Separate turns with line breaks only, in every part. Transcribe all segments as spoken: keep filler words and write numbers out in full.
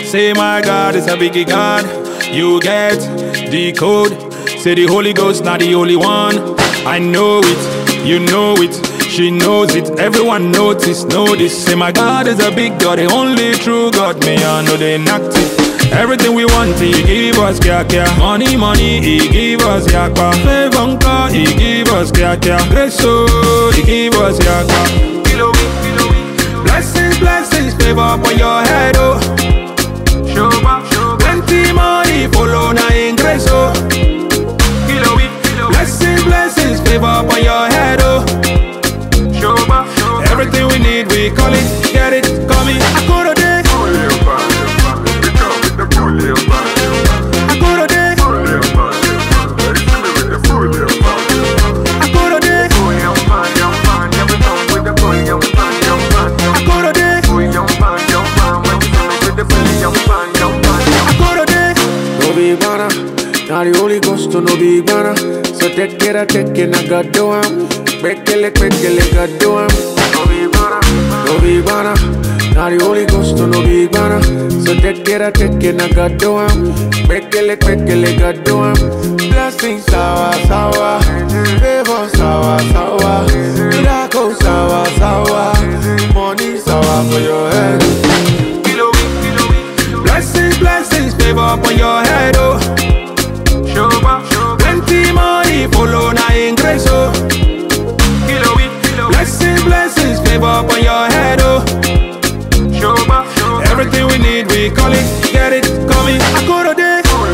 Say my God is a biggie God. You get the code. Say the Holy Ghost not the only one. I know it, you know it, she knows it. Everyone notice, know this. Say my God is a big God, the only true God. Me I know they knocked it. Everything we want, He give us kya kya. Money, money, He give us yakwa. Favor, He give us kya kya. Grace, oh, He give us yakwa. Kilo we, kilo we. Blessings, blessings, favor upon your head, oh. Shoba, shoba. Plenty money, follow na in grace, oh. Kilo we, kilo we. Blessings, blessings, favor upon your head, oh. Shoba, shoba. Everything we need, we call it, get it, coming. I go to day.
Now the Holy Ghost to no big banner. So take care of taking a God do am. Break it, break it, God do am. No big banner, no big banner. Now the Holy Ghost to no big banner. So take care of taking a God do am. Break it, break it, God do am. Blessings sour, sour. Favor sour, sour. Miracle sour, sour. Money sour for your head.
Kilo we, kilo we. Blessings, blessings, favor upon your head, oh. Plenty money, follow na in grace, oh. Kilo we, kilo we. Blessings, blessings, favor upon your head, oh. Shoba, shoba. Everything we need, we call it, get it, coming. I go to day.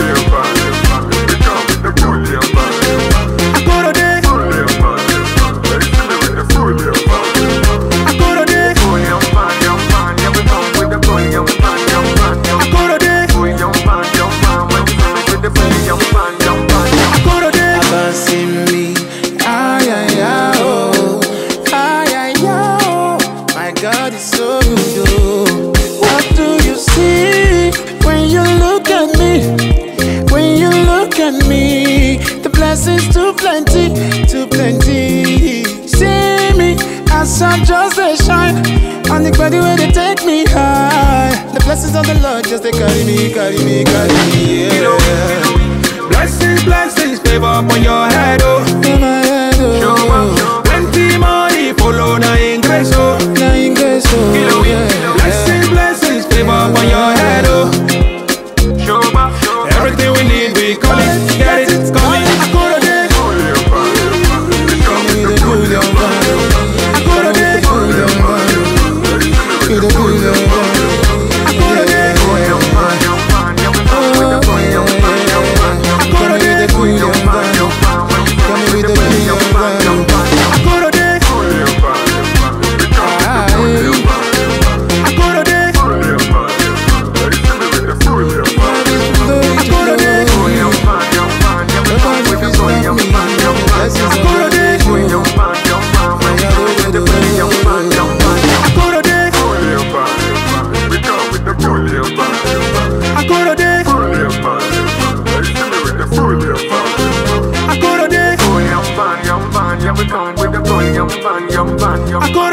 Too plenty, too plenty. See me as I'm just a shine on the body where they take me high. The blessings of the Lord just they carry me, carry me, carry me. Yeah.
Blessings, blessings, favor upon your head, oh.
In my head, oh.
Plenty money, follow na in grace, oh.
Na in grace, oh. Yeah.
Blessings, blessings, favor upon your head, oh. Everything we need, we call it, get it, coming. I go